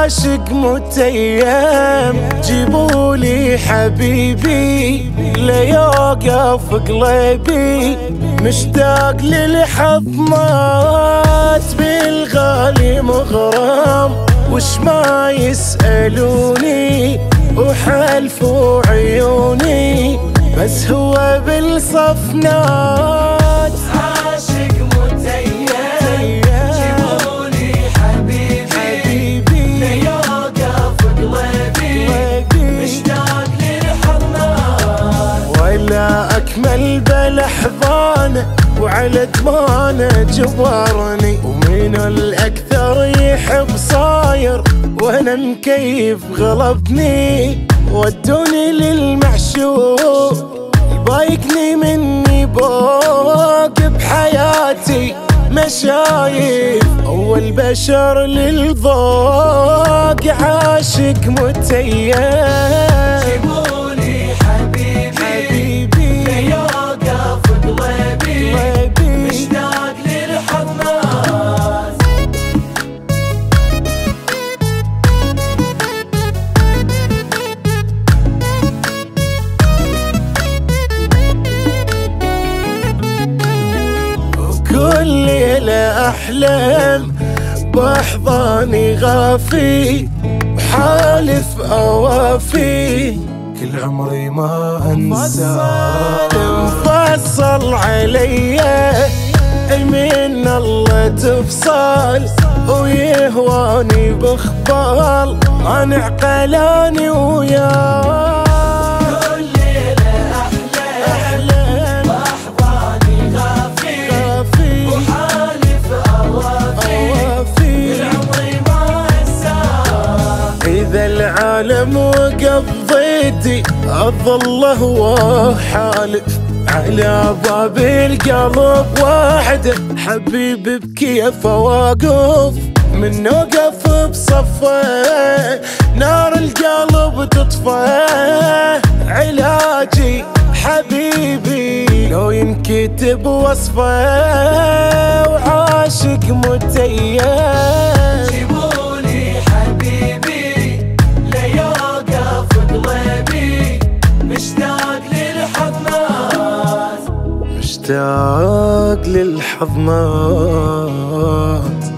عاشق متيم، جيبولي حبيبي ليوقف قلبي، مشتاق للحضنات بالغالي مغرم، وش ما يسألوني وحلفوا عيوني، بس هو بالصفنات عاشق متيم، جيبولي حبيبي ليوقف قلبي، مشتاق للحضنات. ولا أكمل بالأحضانه وعلى دمانه جبرني، ومن الأكثر يحب صاير وأنا مكيف غلبني، ودوني للمعشوق بايقني مني بوق بحياتي مشايف، أول بشر للذوق عاشق متيم، جيبولي حبيبي ليوقف قلبي، مشتاق للحضنات. كل ليلة أحلم بأحضاني غافي، وحالف أوافي كل عمري ما أنسى، مفصل عليا من الله تفصل، ويهواني بخبال مانع قلاني وياه. إذا العالم وقف ضدي أظل هو حالف، على باب القلب واحدة حبيبي بكيف واقف، من وقف بصفه نار القلب تطفى، علاجي حبيبي لو ينكتب وصفه، وعاشق متيم، جيبولي حبيبي ليوقف قلبي، مشتاق للحضنات. مشتاق للحضنات.